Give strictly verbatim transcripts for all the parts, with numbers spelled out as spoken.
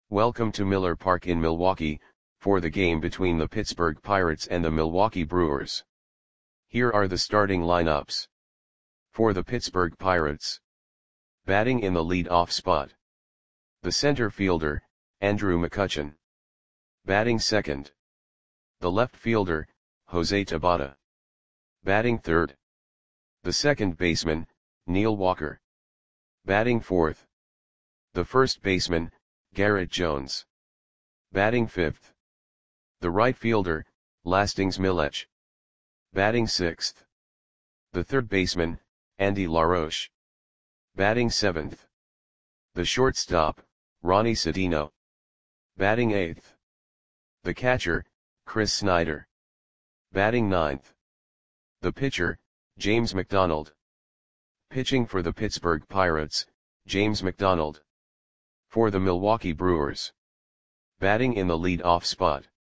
Welcome to Miller Park in Milwaukee, for the game between the Pittsburgh Pirates and the Milwaukee Brewers. Here are the starting lineups. For the Pittsburgh Pirates. Batting in the lead-off spot. The center fielder, Andrew McCutchen. Batting second. The left fielder, Jose Tabata. Batting third. The second baseman, Neil Walker. Batting fourth. The first baseman, Garrett Jones. Batting fifth. The right fielder, Lastings Milech. Batting sixth. The third baseman, Andy LaRoche. Batting seventh. The shortstop, Ronnie Sedino. Batting eighth. The catcher, Chris Snyder. Batting ninth. The pitcher, James McDonald. Pitching for the Pittsburgh Pirates, James McDonald. For the Milwaukee Brewers. Batting in the lead-off spot.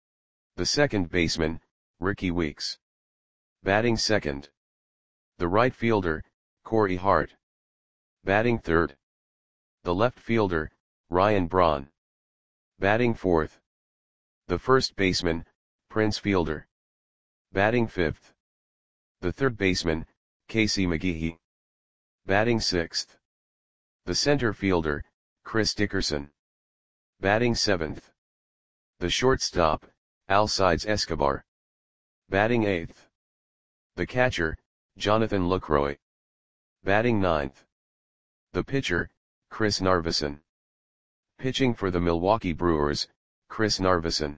The second baseman, Ricky Weeks. Batting second. The right fielder, Corey Hart. Batting third. The left fielder, Ryan Braun. Batting fourth. The first baseman, Prince Fielder. Batting fifth. The third baseman, Casey McGehee. Batting sixth. The center fielder, Chris Dickerson. Batting seventh. The shortstop, Alcides Escobar. Batting eighth. The catcher, Jonathan Lucroy. Batting ninth. The pitcher, Chris Narveson. Pitching for the Milwaukee Brewers, Chris Narveson.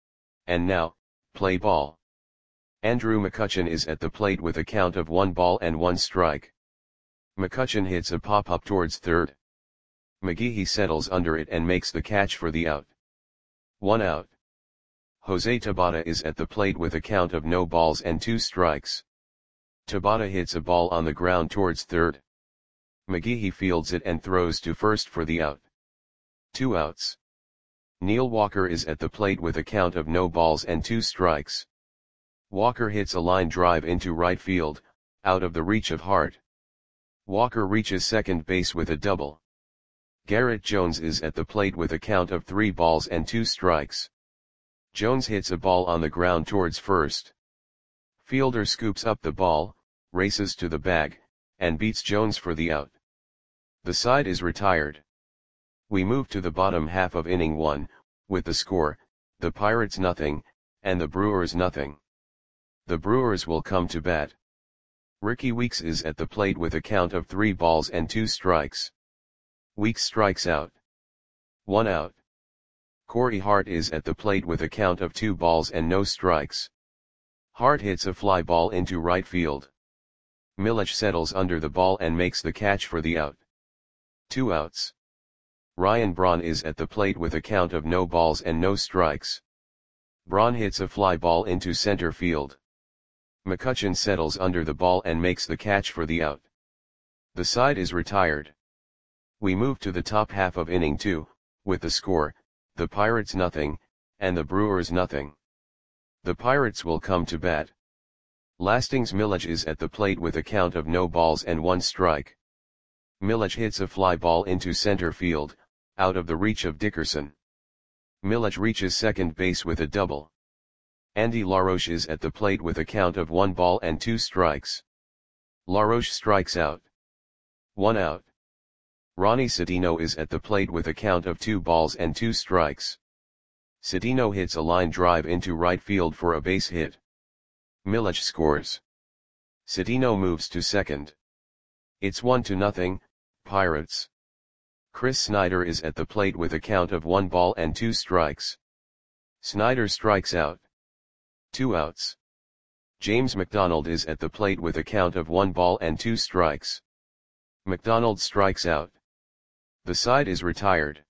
And now, play ball. Andrew McCutchen is at the plate with a count of one ball and one strike. McCutchen hits a pop-up towards third. McGehee settles under it and makes the catch for the out. One out. Jose Tabata is at the plate with a count of no balls and two strikes. Tabata hits a ball on the ground towards third. McGehee fields it and throws to first for the out. Two outs. Neil Walker is at the plate with a count of no balls and two strikes. Walker hits a line drive into right field, out of the reach of Hart. Walker reaches second base with a double. Garrett Jones is at the plate with a count of three balls and two strikes. Jones hits a ball on the ground towards first. Fielder scoops up the ball, races to the bag, and beats Jones for the out. The side is retired. We move to the bottom half of inning one, with the score, the Pirates nothing, and the Brewers nothing. The Brewers will come to bat. Ricky Weeks is at the plate with a count of three balls and two strikes. Weeks strikes out. One out. Corey Hart is at the plate with a count of two balls and no strikes. Hart hits a fly ball into right field. Milech settles under the ball and makes the catch for the out. Two outs. Ryan Braun is at the plate with a count of no balls and no strikes. Braun hits a fly ball into center field. McCutchen settles under the ball and makes the catch for the out. The side is retired. We move to the top half of inning two, with the score, the Pirates nothing, and the Brewers nothing. The Pirates will come to bat. Lastings Milech is at the plate with a count of no balls and one strike. Milech hits a fly ball into center field, out of the reach of Dickerson. Milech reaches second base with a double. Andy LaRoche is at the plate with a count of one ball and two strikes. LaRoche strikes out. One out. Ronnie Sedino is at the plate with a count of two balls and two strikes. Sedino hits a line drive into right field for a base hit. Milech scores. Sedino moves to second. It's one to nothing, Pirates. Chris Snyder is at the plate with a count of one ball and two strikes. Snyder strikes out. Two outs. James McDonald is at the plate with a count of one ball and two strikes. McDonald strikes out. The side is retired.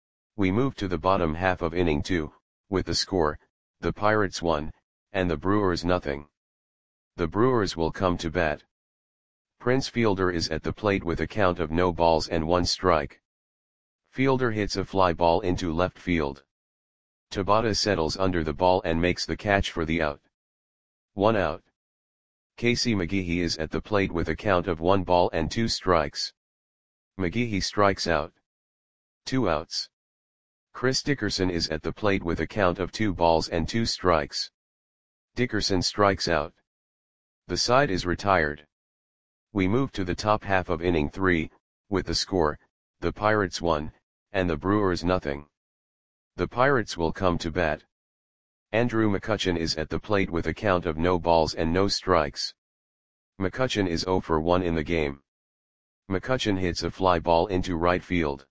We move to the bottom half of inning two, with the score, the Pirates one, and the Brewers nothing. The Brewers will come to bat. Prince Fielder is at the plate with a count of no balls and one strike. Fielder hits a fly ball into left field. Tabata settles under the ball and makes the catch for the out. One out. Casey McGehee is at the plate with a count of one ball and two strikes. McGehee strikes out. Two outs. Chris Dickerson is at the plate with a count of two balls and two strikes. Dickerson strikes out. The side is retired. We move to the top half of inning three, with the score, the Pirates one, and the Brewers nothing. The Pirates will come to bat. Andrew McCutchen is at the plate with a count of no balls and no strikes. McCutchen is oh for one in the game. McCutchen hits a fly ball into right field.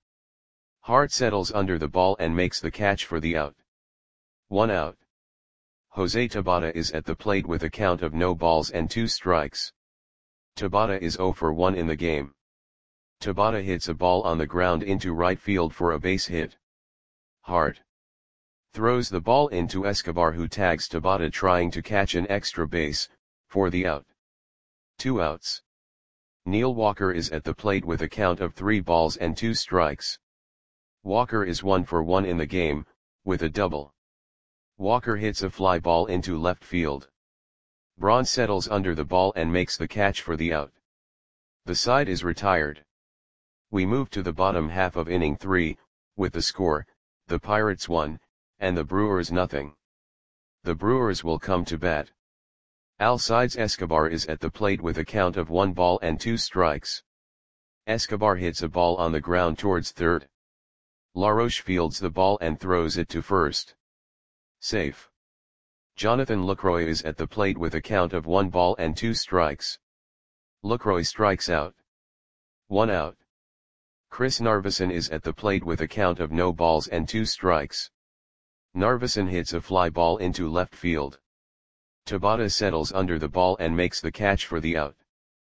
Hart settles under the ball and makes the catch for the out. One out. Jose Tabata is at the plate with a count of no balls and two strikes. Tabata is oh for one in the game. Tabata hits a ball on the ground into right field for a base hit. Hart throws the ball into Escobar, who tags Tabata trying to catch an extra base, for the out. Two outs. Neil Walker is at the plate with a count of three balls and two strikes. Walker is one for one in the game, with a double. Walker hits a fly ball into left field. Braun settles under the ball and makes the catch for the out. The side is retired. We move to the bottom half of inning three, with the score, the Pirates one, and the Brewers nothing. The Brewers will come to bat. Alcides Escobar is at the plate with a count of one ball and two strikes. Escobar hits a ball on the ground towards third. LaRoche fields the ball and throws it to first. Safe. Jonathan Lucroy is at the plate with a count of one ball and two strikes. Lucroy strikes out. One out. Chris Narveson is at the plate with a count of no balls and two strikes. Narveson hits a fly ball into left field. Tabata settles under the ball and makes the catch for the out.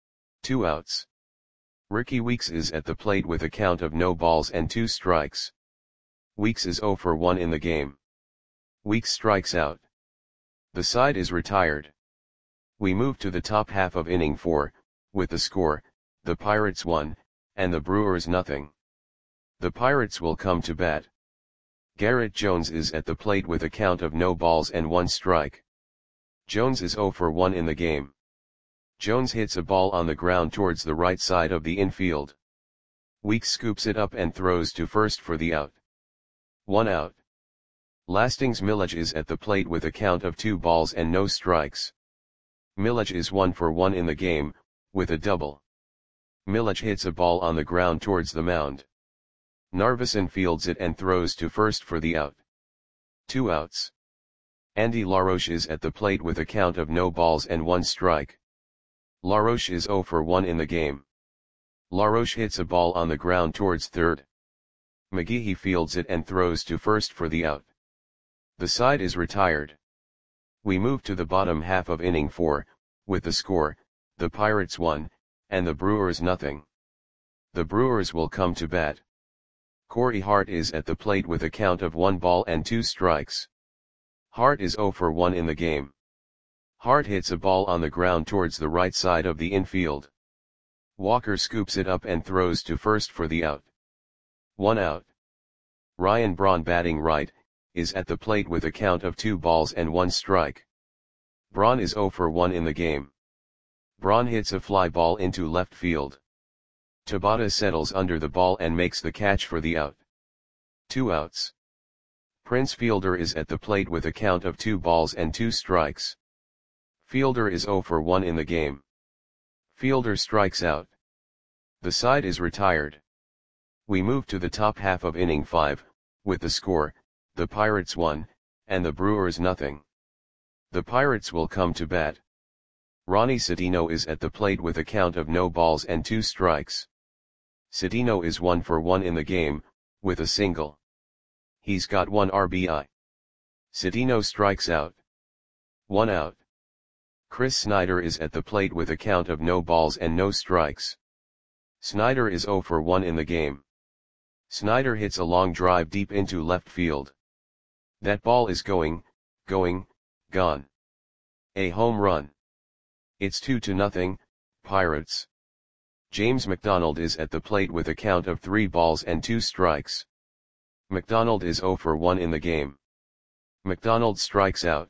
Two outs. Ricky Weeks is at the plate with a count of no balls and two strikes. Weeks is oh for one in the game. Weeks strikes out. The side is retired. We move to the top half of inning four, with the score, the Pirates one, and the Brewers nothing. The Pirates will come to bat. Garrett Jones is at the plate with a count of no balls and one strike. Jones is oh for one in the game. Jones hits a ball on the ground towards the right side of the infield. Weeks scoops it up and throws to first for the out. One out. Lastings Milledge is at the plate with a count of two balls and no strikes. Milledge is one for one in the game, with a double. Milledge hits a ball on the ground towards the mound. Narveson fields it and throws to first for the out. Two outs. Andy LaRoche is at the plate with a count of no balls and one strike. LaRoche is oh for one in the game. LaRoche hits a ball on the ground towards third. McGehee fields it and throws to first for the out. The side is retired. We move to the bottom half of inning four, with the score, the Pirates one, and the Brewers nothing. The Brewers will come to bat. Corey Hart is at the plate with a count of one ball and two strikes. Hart is oh for one in the game. Hart hits a ball on the ground towards the right side of the infield. Walker scoops it up and throws to first for the out. One out. Ryan Braun, batting right, is at the plate with a count of two balls and one strike. Braun is oh for one in the game. Braun hits a fly ball into left field. Tabata settles under the ball and makes the catch for the out. Two outs. Prince Fielder is at the plate with a count of two balls and two strikes. Fielder is oh for one in the game. Fielder strikes out. The side is retired. We move to the top half of inning five, with the score, the Pirates one, and the Brewers nothing. The Pirates will come to bat. Ronnie Cedeno is at the plate with a count of no balls and two strikes. Cedeno is one for one in the game, with a single. He's got one R B I. Cedeno strikes out. One out. Chris Snyder is at the plate with a count of no balls and no strikes. Snyder is oh for one in the game. Snyder hits a long drive deep into left field. That ball is going, going, gone. A home run. It's two to nothing, Pirates. James McDonald is at the plate with a count of three balls and two strikes. McDonald is oh for one in the game. McDonald strikes out.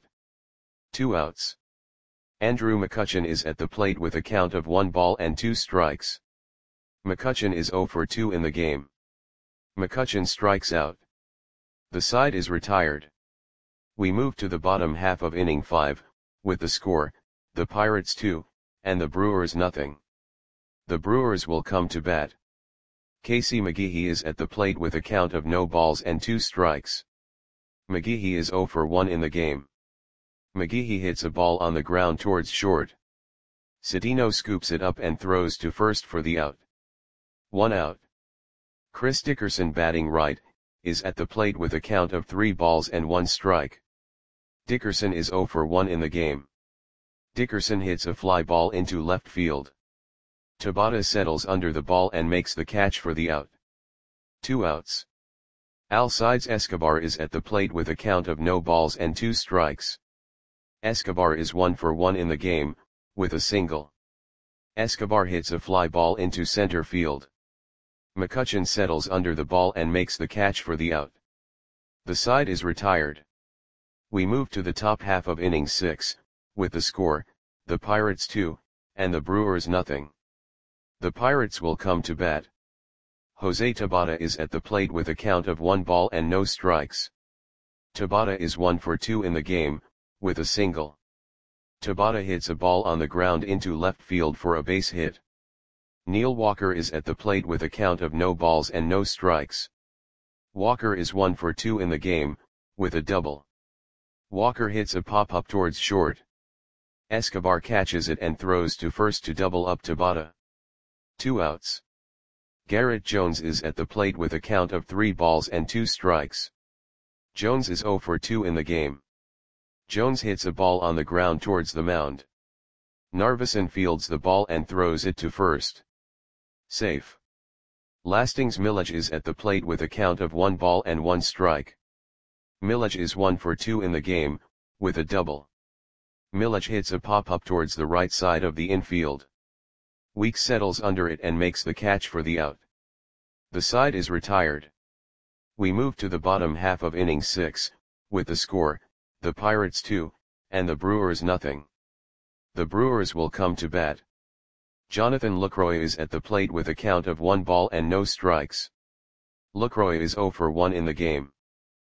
Two outs. Andrew McCutchen is at the plate with a count of one ball and two strikes. McCutchen is oh for two in the game. McCutchen strikes out. The side is retired. We move to the bottom half of inning five, with the score, the Pirates two, and the Brewers nothing. The Brewers will come to bat. Casey McGehee is at the plate with a count of no balls and two strikes. McGehee is oh for one in the game. McGehee hits a ball on the ground towards short. Cedeno scoops it up and throws to first for the out. One out. Chris Dickerson, batting right, is at the plate with a count of three balls and one strike. Dickerson is oh for one in the game. Dickerson hits a fly ball into left field. Tabata settles under the ball and makes the catch for the out. Two outs. Alcides Escobar is at the plate with a count of no balls and two strikes. Escobar is one for one in the game, with a single. Escobar hits a fly ball into center field. McCutchen settles under the ball and makes the catch for the out. The side is retired. We move to the top half of inning six, with the score, the Pirates two, and the Brewers nothing. The Pirates will come to bat. Jose Tabata is at the plate with a count of one ball and no strikes. Tabata is one for two in the game, with a single. Tabata hits a ball on the ground into left field for a base hit. Neil Walker is at the plate with a count of no balls and no strikes. Walker is one for two in the game, with a double. Walker hits a pop-up towards short. Escobar catches it and throws to first to double up Tabata. Two outs. Garrett Jones is at the plate with a count of three balls and two strikes. Jones is oh for two in the game. Jones hits a ball on the ground towards the mound. Narveson fields the ball and throws it to first. Safe. Lastings Milledge is at the plate with a count of one ball and one strike. Milledge is one for two in the game, with a double. Milledge hits a pop-up towards the right side of the infield. Weeks settles under it and makes the catch for the out. The side is retired. We move to the bottom half of inning six, with the score, the Pirates two, and the Brewers nothing. The Brewers will come to bat. Jonathan Lucroy is at the plate with a count of one ball and no strikes. Lucroy is oh for one in the game.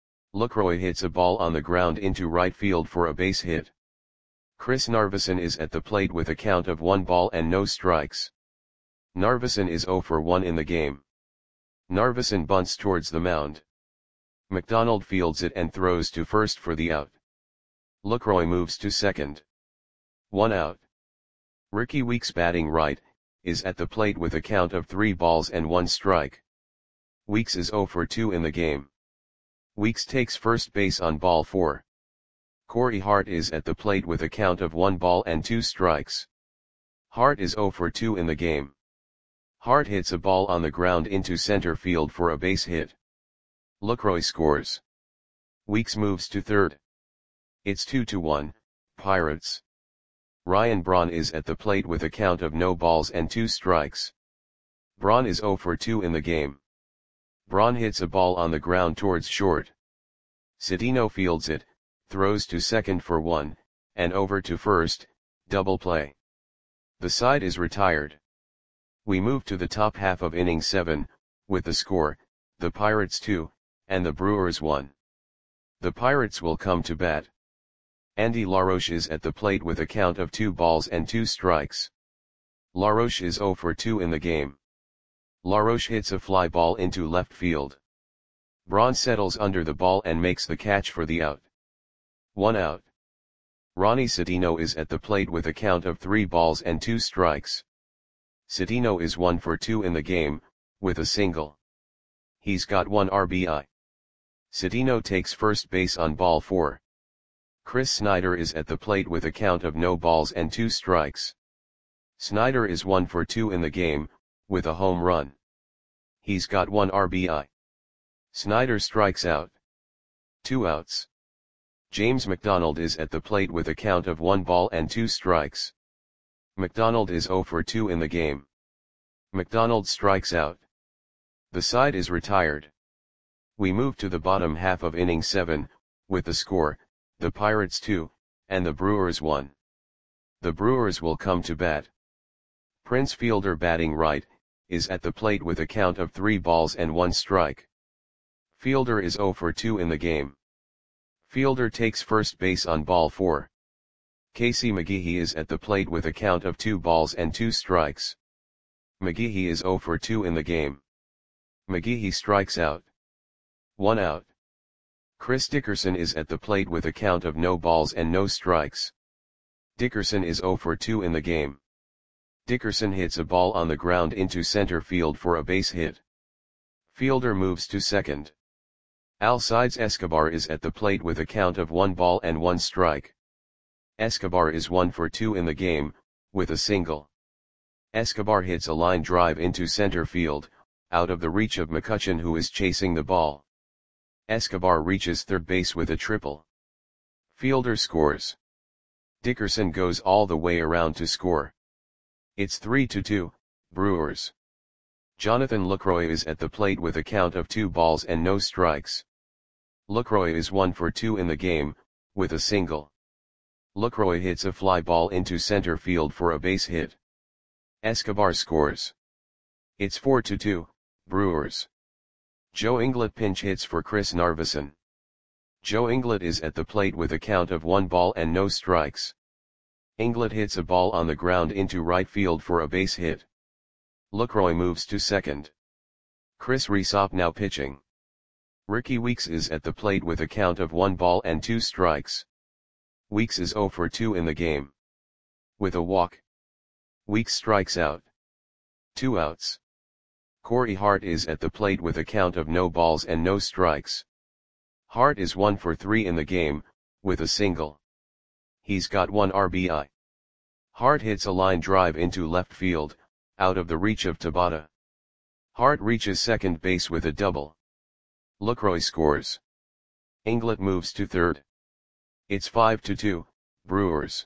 Lucroy hits a ball on the ground into right field for a base hit. Chris Narveson is at the plate with a count of one ball and no strikes. Narveson is oh for one in the game. Narveson bunts towards the mound. McDonald fields it and throws to first for the out. Lucroy moves to second. One out. Ricky Weeks, batting right, is at the plate with a count of three balls and one strike. Weeks is oh for two in the game. Weeks takes first base on ball four. Corey Hart is at the plate with a count of one ball and two strikes. Hart is oh for two in the game. Hart hits a ball on the ground into center field for a base hit. Lucroy scores. Weeks moves to third. It's two to one, Pirates. Ryan Braun is at the plate with a count of no balls and two strikes. Braun is oh for two in the game. Braun hits a ball on the ground towards short. Cedeno fields it, throws to second for one, and over to first, double play. The side is retired. We move to the top half of inning seven, with the score, the Pirates two, and the Brewers one. The Pirates will come to bat. Andy LaRoche is at the plate with a count of two balls and two strikes. LaRoche is oh for two in the game. LaRoche hits a fly ball into left field. Braun settles under the ball and makes the catch for the out. One out. Ronnie Cedeno is at the plate with a count of three balls and two strikes. Cedeno is one for two in the game, with a single. He's got one R B I. Cedeno takes first base on ball four. Chris Snyder is at the plate with a count of no balls and two strikes. Snyder is one for two in the game, with a home run. He's got one R B I. Snyder strikes out. Two outs. James McDonald is at the plate with a count of one ball and two strikes. McDonald is oh for two in the game. McDonald strikes out. The side is retired. We move to the bottom half of inning seven, with the score, the Pirates two, and the Brewers one. The Brewers will come to bat. Prince Fielder, batting right, is at the plate with a count of three balls and one strike. Fielder is zero for two in the game. Fielder takes first base on ball four. Casey McGehee is at the plate with a count of two balls and two strikes. McGehee is zero for two in the game. McGehee strikes out. One out. Chris Dickerson is at the plate with a count of no balls and no strikes. Dickerson is zero for two in the game. Dickerson hits a ball on the ground into center field for a base hit. Fielder moves to second. Alcides Escobar is at the plate with a count of one ball and one strike. Escobar is one for two in the game, with a single. Escobar hits a line drive into center field, out of the reach of McCutchen, who is chasing the ball. Escobar reaches third base with a triple. Fielder scores. Dickerson goes all the way around to score. It's three to two, Brewers. Jonathan Lucroy is at the plate with a count of two balls and no strikes. Lucroy is one for two in the game, with a single. Lucroy hits a fly ball into center field for a base hit. Escobar scores. It's four to two, Brewers. Joe Inglet pinch hits for Chris Narveson. Joe Inglet is at the plate with a count of one ball and no strikes. Inglet hits a ball on the ground into right field for a base hit. Lucroy moves to second. Chris Rhysop now pitching. Ricky Weeks is at the plate with a count of one ball and two strikes. Weeks is zero for two in the game. With a walk. Weeks strikes out. Two outs. Corey Hart is at the plate with a count of no balls and no strikes. Hart is one for three in the game, with a single. He's got one R B I. Hart hits a line drive into left field, out of the reach of Tabata. Hart reaches second base with a double. Lucroy scores. Inglet moves to third. It's five to two, Brewers.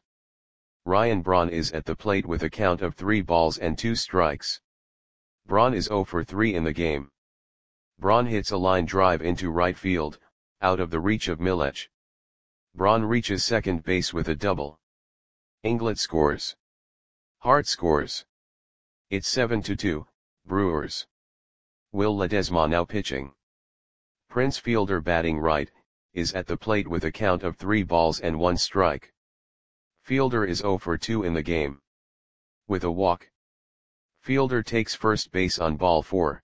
Ryan Braun is at the plate with a count of three balls and two strikes. Braun is zero for three in the game. Braun hits a line drive into right field, out of the reach of Milech. Braun reaches second base with a double. Inglet scores. Hart scores. It's seven to two, Brewers. Will Ledesma now pitching. Prince Fielder batting right, is at the plate with a count of three balls and one strike. Fielder is zero for two in the game. With a walk. Fielder takes first base on ball four.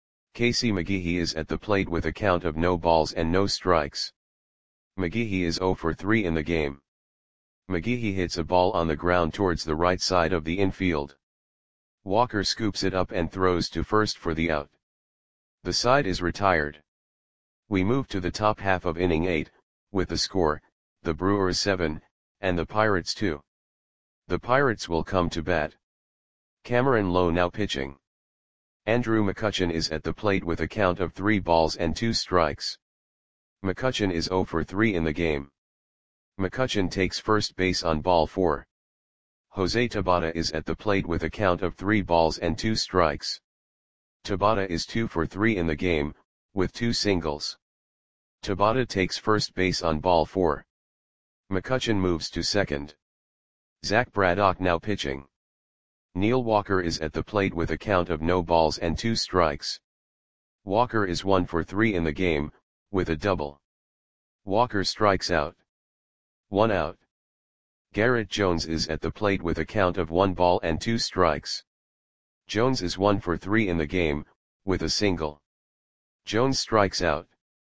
Casey McGehee is at the plate with a count of no balls and no strikes. McGehee is zero for three in the game. McGehee hits a ball on the ground towards the right side of the infield. Walker scoops it up and throws to first for the out. The side is retired. We move to the top half of inning eight, with the score, the Brewers seven, and the Pirates two. The Pirates will come to bat. Cameron Lowe now pitching. Andrew McCutchen is at the plate with a count of three balls and two strikes. McCutchen is zero for three in the game. McCutchen takes first base on ball four. Jose Tabata is at the plate with a count of three balls and two strikes. Tabata is two for three in the game, with two singles. Tabata takes first base on ball four. McCutchen moves to second. Zach Braddock now pitching. Neil Walker is at the plate with a count of no balls and two strikes. Walker is one for three in the game, with a double. Walker strikes out. One out. Garrett Jones is at the plate with a count of one ball and two strikes. Jones is one for three in the game, with a single. Jones strikes out.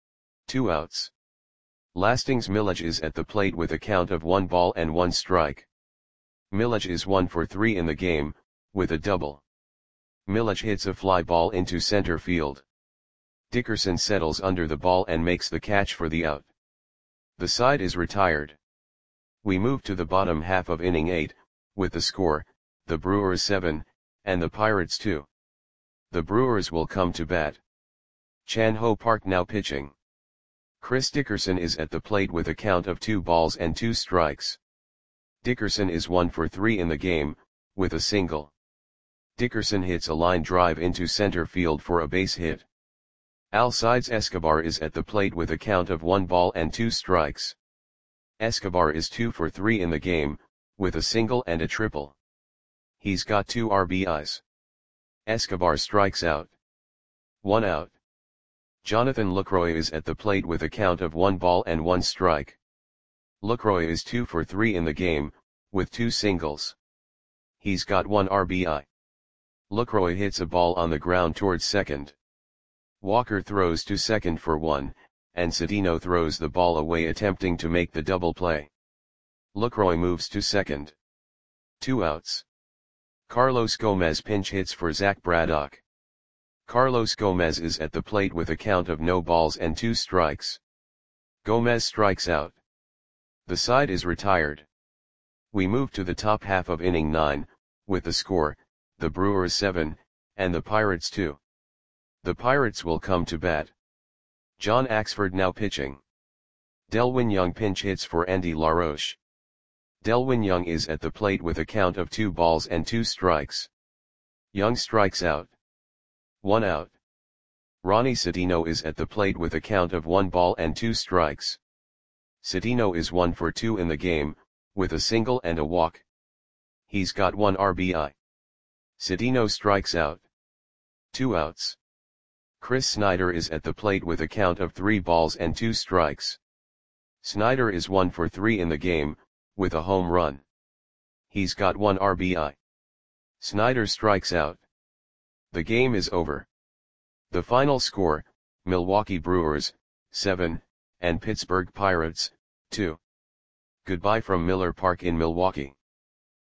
Two outs. Lastings Milech is at the plate with a count of one ball and one strike. Milech is one for three in the game, with a double. Milech hits a fly ball into center field. Dickerson settles under the ball and makes the catch for the out. The side is retired. We move to the bottom half of inning eight, with the score, the Brewers seven, and the Pirates two. The Brewers will come to bat. Chan Ho Park now pitching. Chris Dickerson is at the plate with a count of two balls and two strikes. Dickerson is one for three in the game, with a single. Dickerson hits a line drive into center field for a base hit. Alcides Escobar is at the plate with a count of one ball and two strikes. Escobar is two for three in the game, with a single and a triple. He's got two R B Is. Escobar strikes out. One out. Jonathan Lucroy is at the plate with a count of one ball and one strike. Lucroy is two for three in the game, with two singles. He's got one R B I. Lucroy hits a ball on the ground towards second. Walker throws to second for one, and Cedeno throws the ball away attempting to make the double play. Lucroy moves to second. Two outs. Carlos Gomez pinch hits for Zach Braddock. Carlos Gomez is at the plate with a count of no balls and two strikes. Gomez strikes out. The side is retired. We move to the top half of inning nine, with the score, the Brewers seven, and the Pirates two. The Pirates will come to bat. John Axford now pitching. Delwin Young pinch hits for Andy LaRoche. Delwin Young is at the plate with a count of two balls and two strikes. Young strikes out. One out. Ronnie Cedeno is at the plate with a count of one ball and two strikes. Cedeno is one for two in the game, with a single and a walk. He's got one R B I. Cedeno strikes out. Two outs. Chris Snyder is at the plate with a count of three balls and two strikes. Snyder is one for three in the game, with a home run. He's got one R B I. Snyder strikes out. The game is over. The final score, Milwaukee Brewers, seven, and Pittsburgh Pirates, two. Goodbye from Miller Park in Milwaukee.